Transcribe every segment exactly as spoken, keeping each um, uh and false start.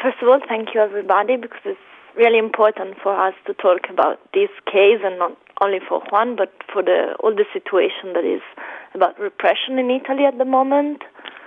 first of all, thank you everybody, because it's really important for us to talk about this case, and not only for Juan, but for the all the situation that is about repression in Italy at the moment.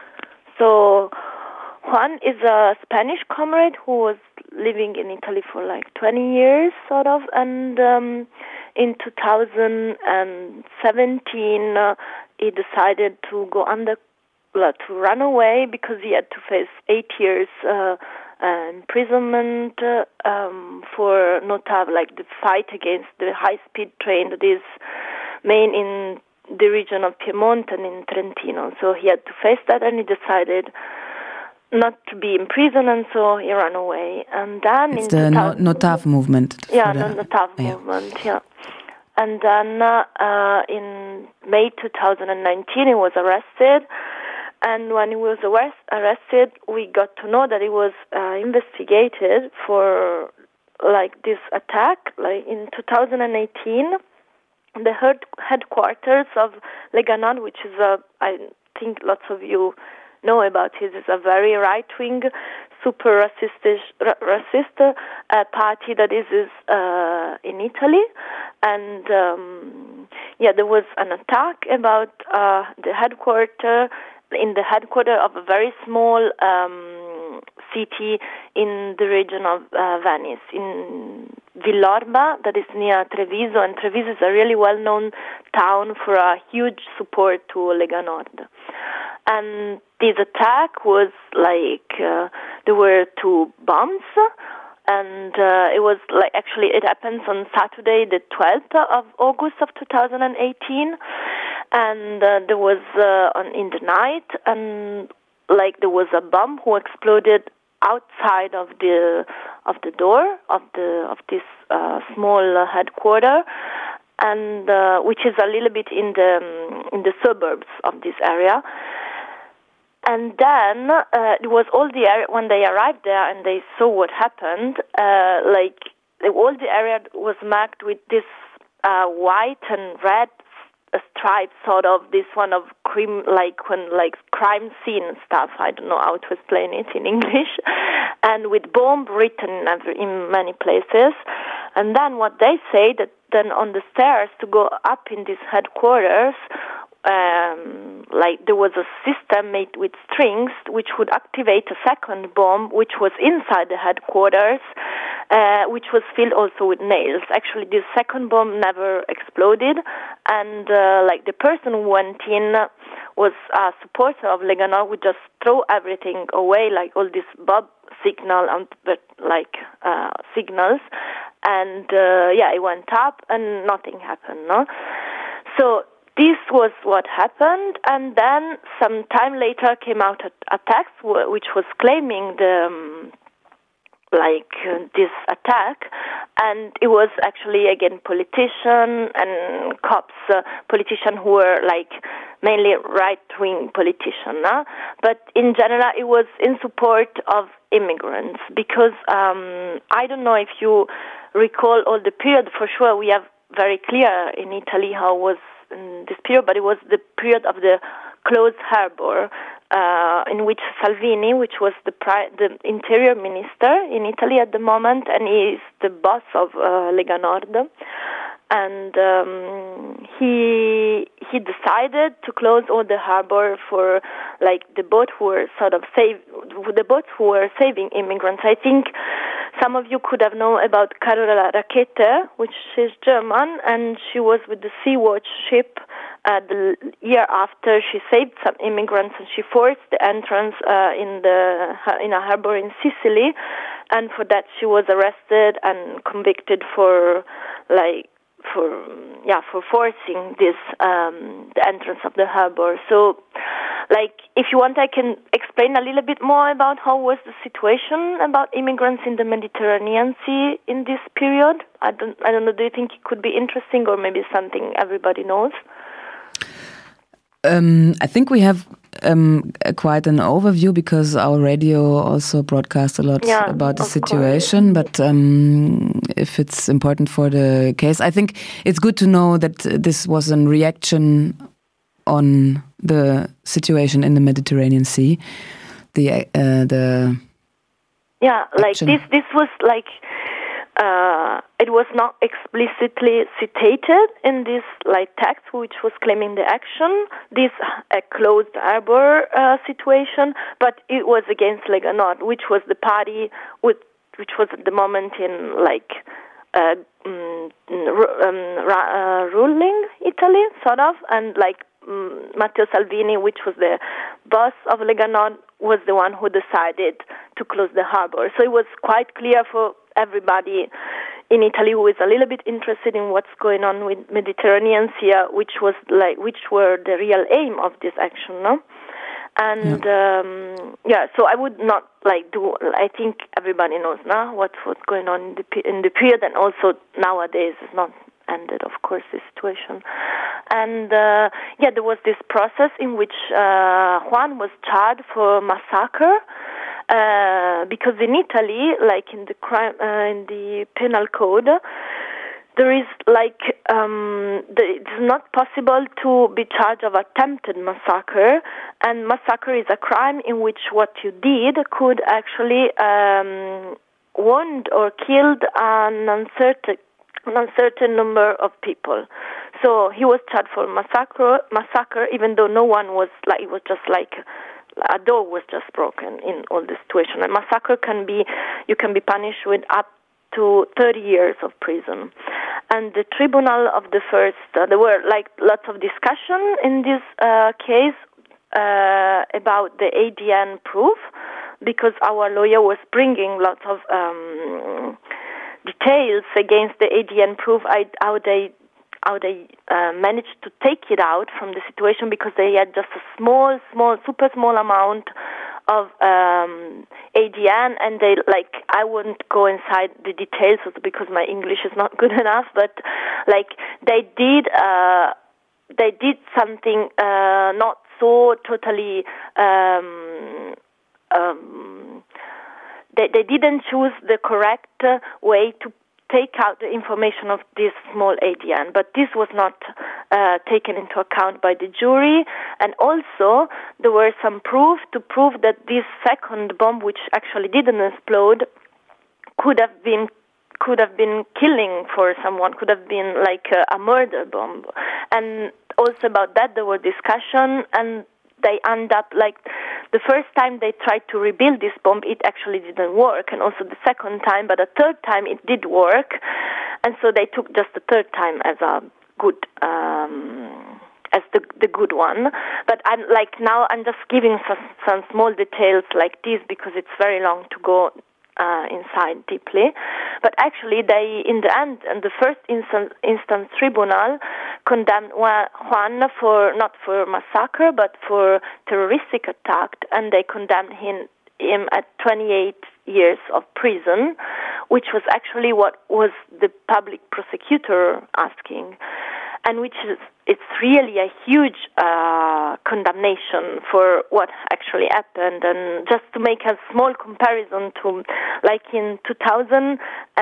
So Juan is a Spanish comrade who was living in Italy for like twenty years, sort of, and um, in two thousand seventeen uh, he decided to go under, uh, to run away, because he had to face eight years uh, uh, imprisonment uh, um, for NOTAV, like the fight against the high-speed train that is main in the region of Piedmont and in Trentino. So he had to face that, and he decided not to be in prison, and so he ran away. And then it's in the NOTAV movement. Yeah, the NOTAV yeah. movement, yeah. And then uh, in May two thousand nineteen, he was arrested. And when he was arrest- arrested, we got to know that he was uh, investigated for like this attack. Like in two thousand eighteen, the head- headquarters of Lega Nord, which is a, I think lots of you know about it, is a very right-wing, super racist, racist uh, party that is, is uh, in Italy. And um, yeah, there was an attack about uh, the headquarters, in the headquarters of a very small um, city in the region of uh, Venice, in Villorba, that is near Treviso, and Treviso is a really well-known town for a huge support to Lega Nord. And this attack was like, uh, there were two bombs, and uh, it was like, actually it happens on Saturday the twelfth of August of two thousand eighteen, and uh, there was uh, on in the night, and like there was a bomb who exploded outside of the of the door of the of this uh, small uh, headquarter, and uh, which is a little bit in the um, in the suburbs of this area. And then uh, it was all the area, when they arrived there and they saw what happened, uh, like all the area was marked with this uh, white and red stripe, sort of this one of crime, like when like crime scene stuff. I don't know how to explain it in English, and with bomb written in, every, in many places. And then what they say that then on the stairs to go up in this headquarters, Um, like there was a system made with strings which would activate a second bomb which was inside the headquarters, uh, which was filled also with nails. Actually, this second bomb never exploded, and uh, like the person who went in was a supporter of Lega Nord, would just throw everything away, like all this bomb signal and like uh, signals, and uh, yeah, it went up and nothing happened. No, so. This was what happened, and then some time later came out a, a text w- which was claiming the um, like uh, this attack, and it was actually again politician and cops, uh, politicians who were like mainly right-wing politicians, huh? But in general it was in support of immigrants, because um, I don't know if you recall all the period. For sure, we have very clear in Italy how was in this period, but it was the period of the closed harbor, uh, in which Salvini, which was the pri- the interior minister in Italy at the moment, and he is the boss of uh, Lega Nord, and um, he he decided to close all the harbor for like the boat who were sort of save the boats who were saving immigrants. I think some of you could have known about Carola Rackete, which is German, and she was with the Sea-Watch ship uh, the year after she saved some immigrants, and she forced the entrance uh, in the in a harbor in Sicily, and for that she was arrested and convicted for like for yeah for forcing this um, the entrance of the harbor. So, like, if you want, I can explain a little bit more about how was the situation about immigrants in the Mediterranean Sea in this period. I don't, I don't know. Do you think it could be interesting, or maybe something everybody knows? Um, I think we have um, a, quite an overview, because our radio also broadcasts a lot yeah, about the situation. Course. But um, if it's important for the case, I think it's good to know that this was a reaction on the situation in the Mediterranean Sea. The uh, the Yeah, like action. this. This was like uh, it was not explicitly citated in this like text, which was claiming the action, this uh, closed harbor uh, situation, but it was against Lega Nord, which was the party with, which was at the moment in like uh, um, um, uh, ruling Italy, sort of, and like um, Matteo Salvini, which was the boss of Lega Nord, was the one who decided to close the harbor. So it was quite clear for everybody in Italy who is a little bit interested in what's going on with Mediterranean Sea, which was like, which were the real aim of this action, no? And yeah. Um, yeah, so I would not like do. I think everybody knows now what's what's going on in the in the period, and also nowadays it's not ended, of course, this situation. And uh, yeah, there was this process in which uh, Juan was charged for massacre. Uh, because in Italy, like in the crime, uh, in the penal code, there is like um, the, it's not possible to be charged of attempted massacre, and massacre is a crime in which what you did could actually um, wound or killed an uncertain an uncertain number of people. So he was charged for massacre, massacre, even though no one was like it was just like. A door was just broken in all the situation. A massacre can be, you can be punished with up to thirty years of prison. And the tribunal of the first, uh, there were like lots of discussion in this uh, case uh, about the A D N proof, because our lawyer was bringing lots of um, details against the A D N proof, how they how they uh, managed to take it out from the situation, because they had just a small, small, super small amount of um, A D N, and they, like, I wouldn't go inside the details because my English is not good enough, but, like, they did, uh, they did something uh, not so totally, um, um, they, they didn't choose the correct uh, way to take out the information of this small A D N, but this was not uh, taken into account by the jury. And also, there were some proof to prove that this second bomb, which actually didn't explode, could have been could have been killing for someone, could have been like a, a murder bomb. And also about that, there were discussion, and they end up like the first time they tried to rebuild this bomb, it actually didn't work, and also the second time, but the third time it did work, and so they took just the third time as a good, um, as the the good one. But I'm like now I'm just giving some, some small details like this because it's very long to go uh, inside deeply. But actually, they in the end, in the first instance, instance tribunal, condemned Juan for not for massacre but for terroristic attack, and they condemned him, him at twenty-eight years of prison, which was actually what was the public prosecutor asking, and which is it's really a huge uh, condemnation for what actually happened. And just to make a small comparison to, like in two thousand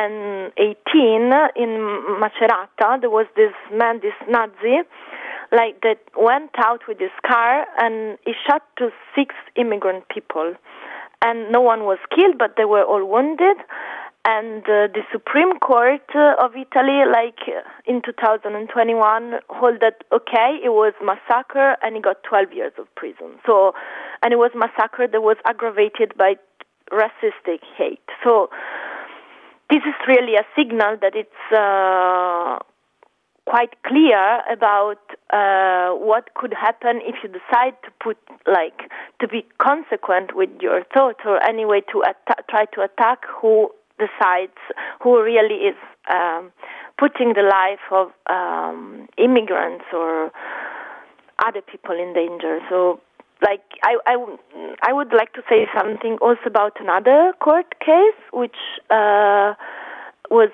eighteen in Macerata, there was this man, this Nazi, like that went out with his car and he shot to six immigrant people, and no one was killed, but they were all wounded. And uh, the Supreme Court uh, of Italy, like uh, in two thousand twenty-one, hold that okay, it was massacre, and he got twelve years of prison. So, and it was massacre that was aggravated by racistic hate. So, this is really a signal that it's uh, quite clear about uh, what could happen if you decide to put, like, to be consequent with your thought, or anyway to atta- try to attack who decides, who really is um, putting the life of um, immigrants or other people in danger. So, like, I, I, I would like to say something also about another court case, which uh, was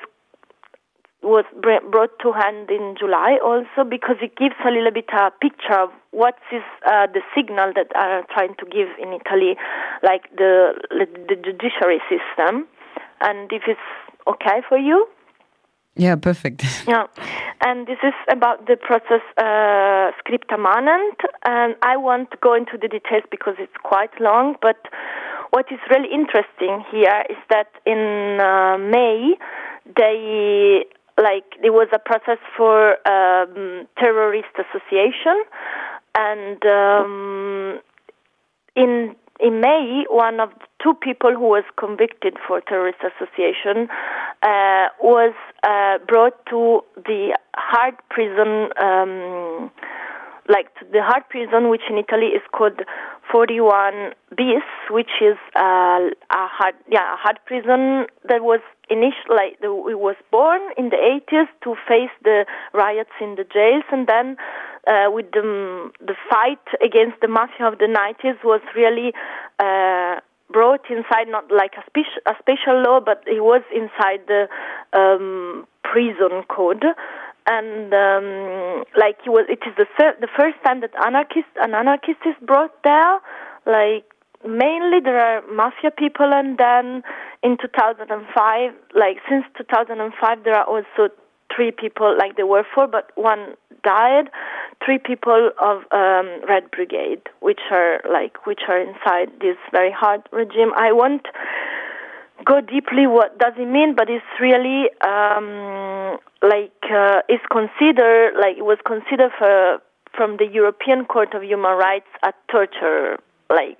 was brought to hand in July also, because it gives a little bit a picture of what is uh, the signal that are trying to give in Italy, like the the judiciary system. And if it's okay for you? Yeah, perfect. Yeah, and this is about the process uh, scripta manent, and I won't go into the details because it's quite long, but what is really interesting here is that in uh, May, they like there was a process for um, terrorist association, and um, in in May, one of the two people who was convicted for terrorist association uh, was uh, brought to the hard prison. Um, like to the hard prison, which in Italy is called forty-one bis, which is uh, a hard, yeah, a hard prison that was initially, like, the, it was born in the eighties to face the riots in the jails, and then uh, with the, the fight against the mafia of the nineties was really uh, brought inside, not like a, speci- a special law, but it was inside the um, prison code. And um, like it was, it is the fir- the first time that anarchist an anarchist is brought there. Like mainly there are mafia people, and then in two thousand five, like since two thousand five, there are also three people. Like there were four, but one died. Three people of um, Red Brigade, which are like which are inside this very hard regime. I won't go deeply what does it mean, but it's really um, like uh, it's considered like it was considered for, from the European Court of Human Rights a torture like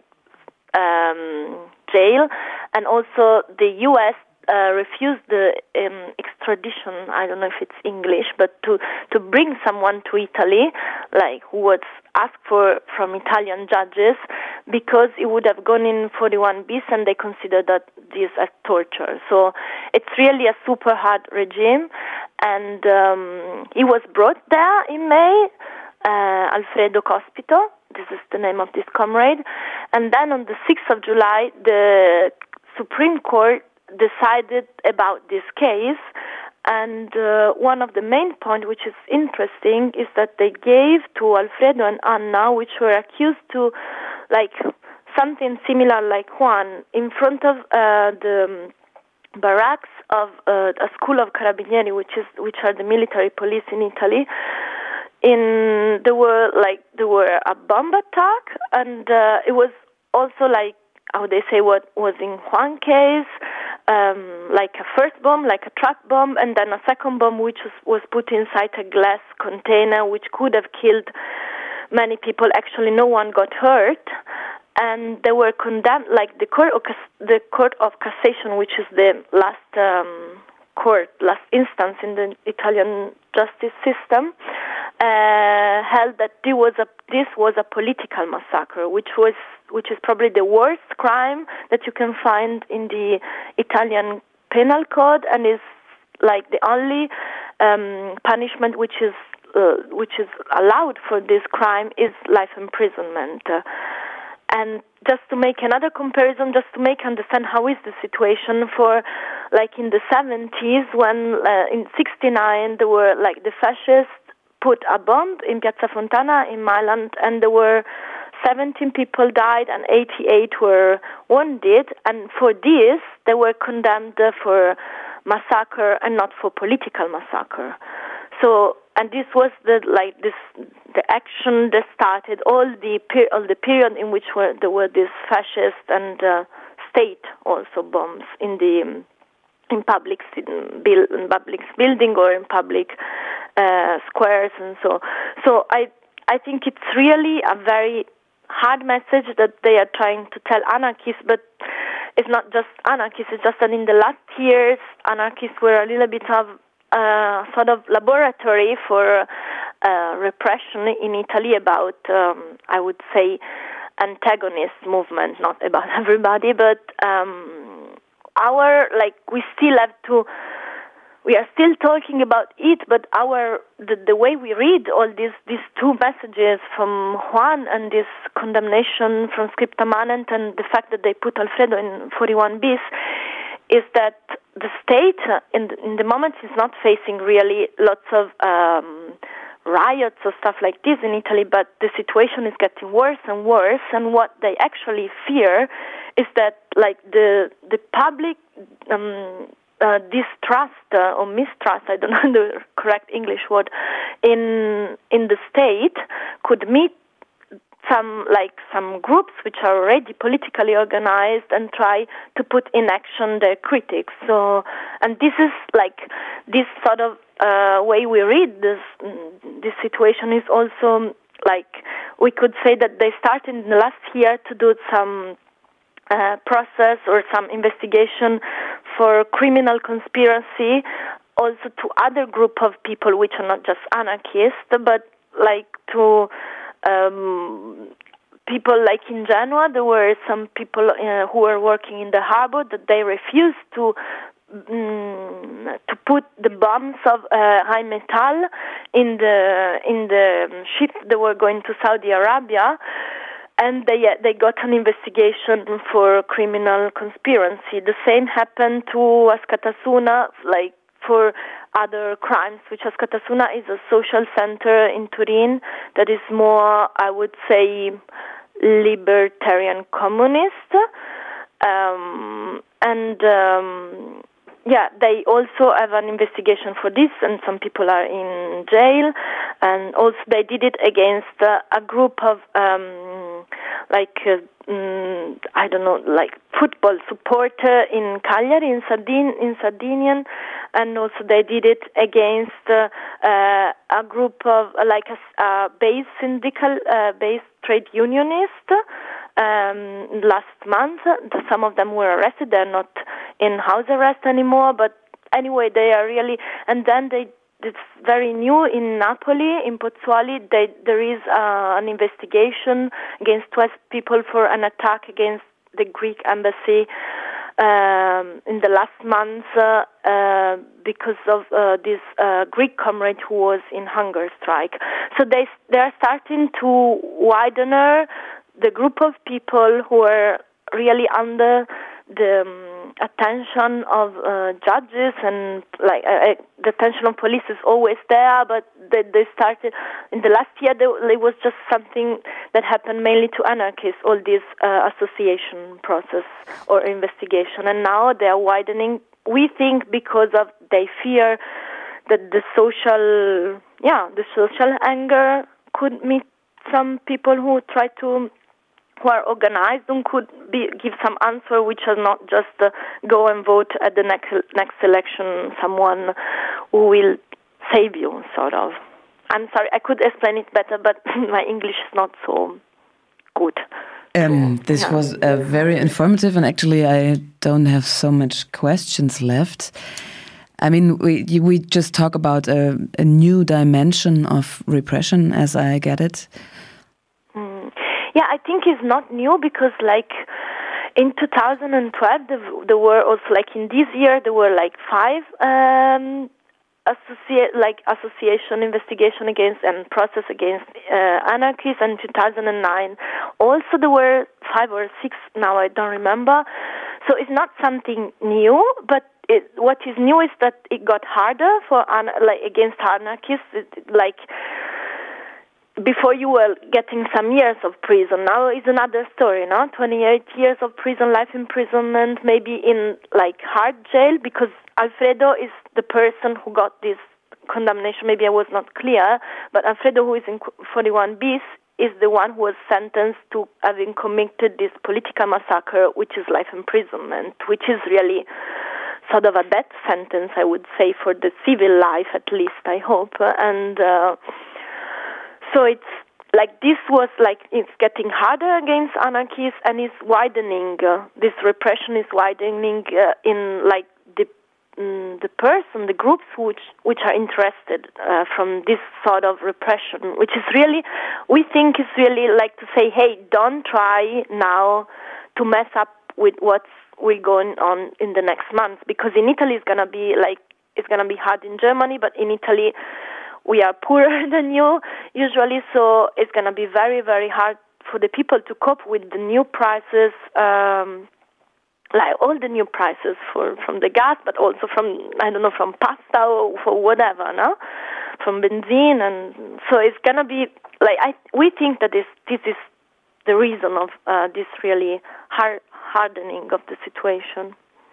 um, jail, and also the U S uh, refused the um, extradition. I don't know if it's English, but to to bring someone to Italy, like who was asked for from Italian judges, because it would have gone in forty-one bis, and they consider that this as torture. So it's really a super hard regime, and um, he was brought there in May, uh, Alfredo Cospito, this is the name of this comrade, and then on the sixth of July, the Supreme Court decided about this case. And uh, one of the main points, which is interesting, is that they gave to Alfredo and Anna, which were accused to, like, something similar like Juan, in front of uh, the barracks of uh, a school of Carabinieri, which is which are the military police in Italy. In there were like there were a bomb attack, and uh, it was also like how they say what was in Juan case. Um, like a first bomb, like a truck bomb, and then a second bomb which was, was put inside a glass container, which could have killed many people. Actually, no one got hurt, and they were condemned. Like the court, of, the court of cassation, which is the last um, court, last instance in the Italian justice system, uh, held that this was a this was a political massacre, which was which is probably the worst crime that you can find in the Italian penal code, and is like the only um, punishment which is uh, which is allowed for this crime is life imprisonment. Uh, and just to make another comparison, just to make understand how is the situation for, like in the seventies, when uh, in sixty-nine there were like the fascists put a bomb in Piazza Fontana in Milan, and there were seventeen people died and eighty-eight were wounded, and for this they were condemned for massacre and not for political massacre. So, and this was the like this the action that started all the per- all the period in which were, there were these fascist and uh, state also bombs in the in public in build, in public building or in public uh, squares, and so so I I think it's really a very hard message that they are trying to tell anarchists, but it's not just anarchists, it's just that in the last years anarchists were a little bit of uh, sort of laboratory for uh, repression in Italy about, um, I would say, antagonist movement, not about everybody, but um, our, like, we still have to We are still talking about it, but our the, the way we read all these these two messages from Juan and this condemnation from Scripta Manent and the fact that they put Alfredo in forty-one bis is that the state in the, in the moment is not facing really lots of um, riots or stuff like this in Italy, but the situation is getting worse and worse. And what they actually fear is that, like, the the public. Um, Uh, distrust uh, or mistrust, I don't know the correct English word, in in the state could meet some like some groups which are already politically organized and try to put in action their critics. So, and this is like this sort of uh, way we read this this situation is also like we could say that they started in the last year to do some uh, process or some investigation for criminal conspiracy, also to other group of people which are not just anarchists, but like to um, people like in Genoa, there were some people uh, who were working in the harbor that they refused to um, to put the bombs of uh, Rheinmetall in the in the ships that were going to Saudi Arabia, and they they got an investigation for criminal conspiracy. The same happened to Askatasuna, like for other crimes, which Askatasuna is a social center in Turin that is more, I would say, libertarian communist. Um, and um, yeah, they also have an investigation for this, and some people are in jail. And also they did it against uh, a group of um, like uh, mm, I don't know, like football supporter in Cagliari, in Sardin, in Sardinian, and also they did it against uh, uh, a group of uh, like a uh, base syndical, uh, base trade unionist. Um, last month, some of them were arrested. They're not in house arrest anymore, but anyway, they are really. And then they, it's very new in Napoli, in Pozzuoli. They, there is uh, an investigation against twelve people for an attack against the Greek embassy um, in the last month uh, uh, because of uh, this uh, Greek comrade who was in hunger strike. So they they are starting to widen the group of people who are really under the um, attention of uh, judges, and like uh, the attention of police is always there, but they, they started in the last year. There, there was just something that happened mainly to anarchists, all this uh, association process or investigation, and now they are widening. We think because of they fear that the social, yeah, the social anger could meet some people who try to. Who are organized and could be, give some answer, which are not just uh, go and vote at the next next election, someone who will save you, sort of. I'm sorry, I could explain it better, but my English is not so good. Um, this yeah. was uh, very informative, and actually I don't have so much questions left. I mean, we we just talk about a, a new dimension of repression, as I get it. Mm. Yeah, I think it's not new because, like, in two thousand twelve, there, there were also, like, in this year, there were, like, five um, associate, like, association investigation against and process against uh, anarchists, and two thousand nine also there were five or six, now I don't remember. So it's not something new, but it, what is new is that it got harder for, like, against anarchists, it, like, before you were getting some years of prison. Now it's another story, no? twenty-eight years of prison, life imprisonment, maybe in like hard jail, because Alfredo is the person who got this condemnation. Maybe I was not clear, but Alfredo, who is in forty-one bis, is the one who was sentenced to having committed this political massacre, which is life imprisonment, which is really sort of a death sentence, I would say, for the civil life, at least, I hope. And uh, so it's like this was like it's getting harder against anarchists, and it's widening. Uh, this repression is widening uh, in like the um, the person, the groups which which are interested uh, from this sort of repression, which is really, we think is really like to say, hey, don't try now to mess up with what's will going on in the next month, because in Italy it's gonna be like it's gonna be hard in Germany, but in Italy we are poorer than you usually, so it's going to be very, very hard for the people to cope with the new prices, um, like all the new prices for from the gas, but also from, I don't know, from pasta or for whatever, no? From benzene, and so it's going to be, like, I we think that this, this is the reason of uh, this really hard, hardening of the situation.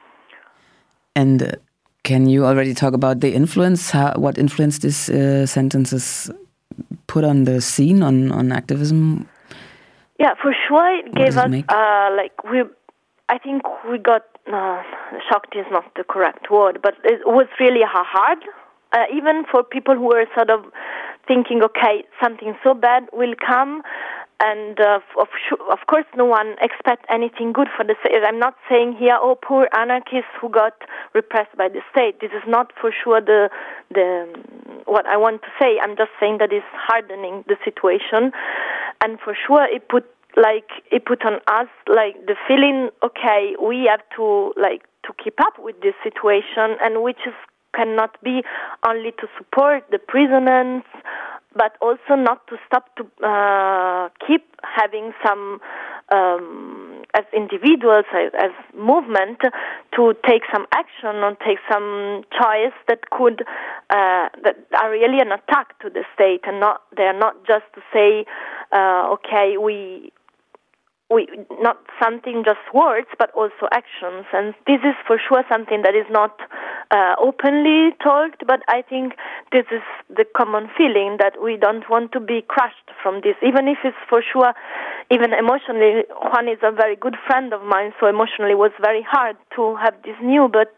And uh, can you already talk about the influence? How, what influence these uh, sentences put on the scene, on, on activism? Yeah, for sure, it What gave does it us make? uh, like we. I think we got uh, shocked is not the correct word, but it was really hard, uh, even for people who were sort of thinking, okay, something so bad will come. And uh, of, of course, no one expects anything good for the state. I'm not saying here, oh, poor anarchists who got repressed by the state. This is not for sure the the what I want to say. I'm just saying that it's hardening the situation, and for sure, it put like it put on us like the feeling, okay, we have to like to keep up with this situation, and which is cannot be only to support the prisoners, but also not to stop to uh, keep having some, um, as individuals, as, as movement, to take some action or take some choice that could, uh, that are really an attack to the state, and not they are not just to say, uh, okay, we. We not something just words, but also actions, and this is for sure something that is not uh, openly talked. But I think this is the common feeling that we don't want to be crushed from this, even if it's for sure, even emotionally. Juan is a very good friend of mine, so emotionally it was very hard to have this news. But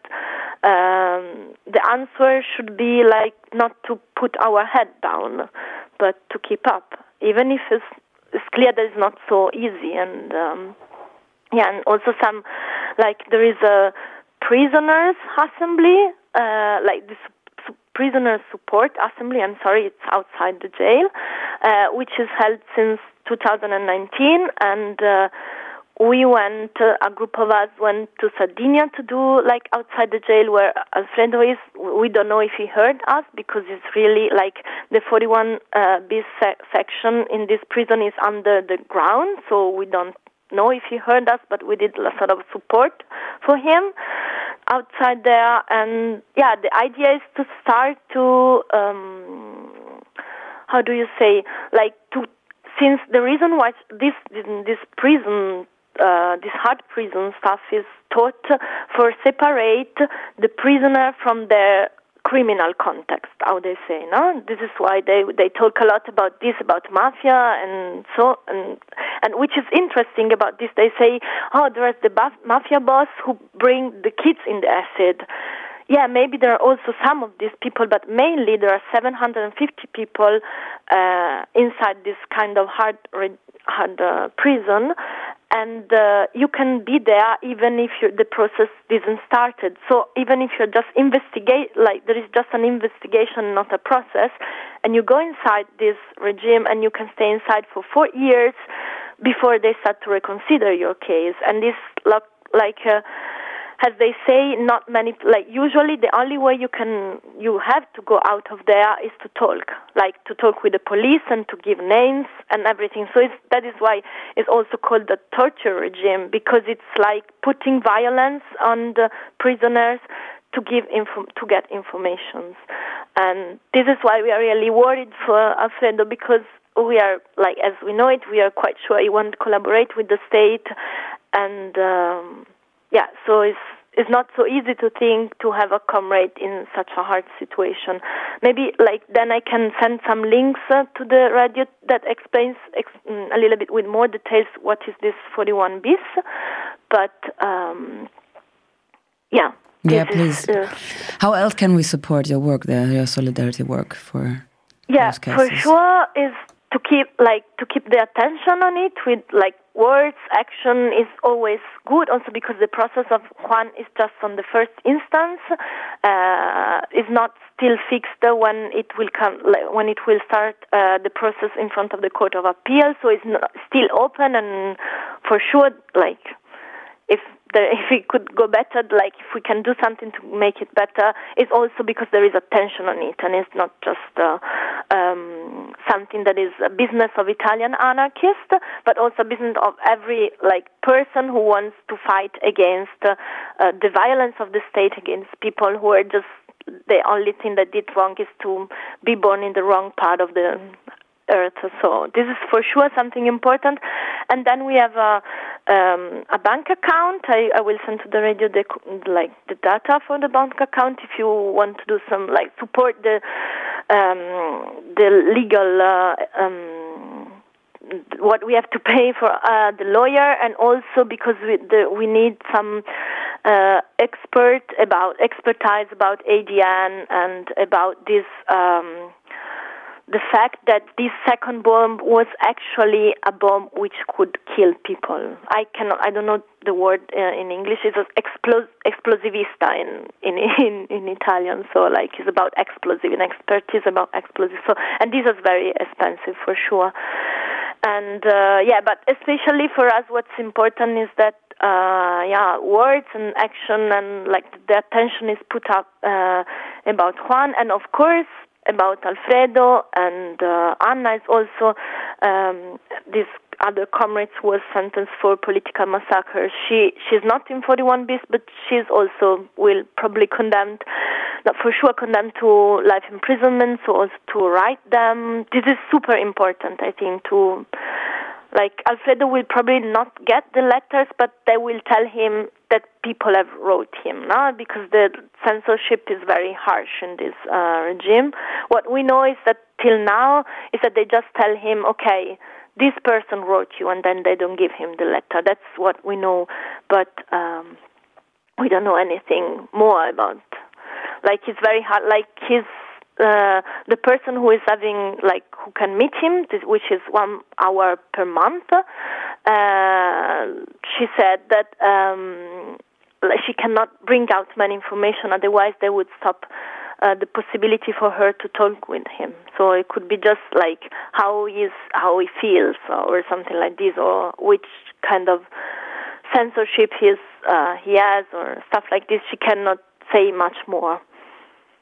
um, the answer should be like not to put our head down, but to keep up, even if it's. It's clear that it's not so easy, and um, yeah, and also some, like there is a prisoners assembly, uh, like this su- prisoners support assembly. I'm sorry, it's outside the jail, uh, which is held since two thousand nineteen, and uh, we went, uh, a group of us went to Sardinia to do like outside the jail where Alfredo is. We don't know if he heard us because it's really like the forty-one uh, bis se- section in this prison is under the ground, so we don't know if he heard us, but we did a sort of support for him outside there. And yeah, the idea is to start to, um, how do you say, like to, since the reason why this, this prison Uh, this hard prison stuff is taught for separate the prisoner from their criminal context, how they say, no? This is why they they talk a lot about this, about mafia, and so, and and which is interesting about this, they say, oh, there's the baf- mafia boss who bring the kids in the acid. Yeah, maybe there are also some of these people, but mainly there are seven hundred fifty people uh, inside this kind of hard, hard uh, prison, and uh, you can be there even if you're, the process isn't started. So even if you're just investigate, like there is just an investigation, not a process, and you go inside this regime and you can stay inside for four years before they start to reconsider your case. And this, like, uh, as they say, not many, like usually the only way you can, you have to go out of there is to talk, like to talk with the police and to give names and everything. So it's, that is why it's also called the torture regime, because it's like putting violence on the prisoners to give info, to get information. And this is why we are really worried for Alfredo, because we are, like, as we know it, we are quite sure he won't collaborate with the state, and um, yeah, so it's it's not so easy to think to have a comrade in such a hard situation. Maybe like then I can send some links uh, to the radio that explains ex- a little bit with more details what is this forty-one bis. But um, yeah, yeah, this please. Is, uh, How else can we support your work there, your solidarity work for yeah, those cases? for sure is to keep like to keep the attention on it with like words. Action is always good, also because the process of Juan is just on the first instance, uh, is not still fixed when it will come, when it will start uh, the process in front of the Court of Appeal. So it's not, still open, and for sure, like if the, if it could go better, like if we can do something to make it better, it's also because there is attention on it, and it's not just uh, um, something that is a business of Italian anarchists, but also business of every like person who wants to fight against uh, uh, the violence of the state against people who are just, the only thing that did wrong is to be born in the wrong part of the earth. So this is for sure something important. And then we have a um, a bank account. I, I will send to the radio the like the data for the bank account if you want to do some like support the um, the legal uh, um, what we have to pay for uh, the lawyer, and also because we the, we need some uh, expert about expertise about A D N and about this. Um, The fact that this second bomb was actually a bomb which could kill people. I cannot. I don't know the word uh, in English. It's explos- explosivista in, in in in Italian. So like it's about explosive and expertise about explosive. So and this is very expensive for sure. And uh, yeah, but especially for us, what's important is that uh, yeah, words and action and like the attention is put up uh, about Juan, and of course. About Alfredo and uh, Anna is also um, this other comrade was sentenced for political massacre. She she's not in forty-one bis, but she's also will probably condemned, not for sure condemned to life imprisonment. So also to write them. This is super important, I think. To like Alfredo will probably not get the letters, but they will tell him that people have wrote him, no? Because the censorship is very harsh in this uh, regime. What we know is that till now is that they just tell him, okay, this person wrote you, and then they don't give him the letter. That's what we know, but um, we don't know anything more about. Like it's very hard. Like his. Uh, the person who is having, like, who can meet him, which is one hour per month, uh, she said that um, she cannot bring out many information, otherwise they would stop uh, the possibility for her to talk with him. So it could be just like how he is, how he feels, or something like this, or which kind of censorship he, is, uh, he has, or stuff like this. She cannot say much more.